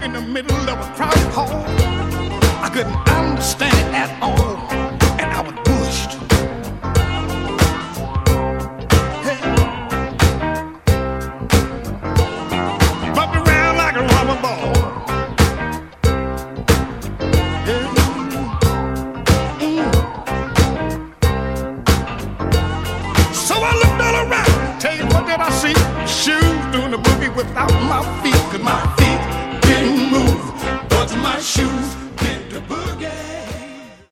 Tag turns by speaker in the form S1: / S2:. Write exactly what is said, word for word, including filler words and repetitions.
S1: in the middle of a crowded hall. I couldn't understand it at all, and I was pushed. Hey. Bumped around like a rubber ball. Yeah. Mm. So I looked all around. Tell you what did I see? Shoes doing the boogie without my feet.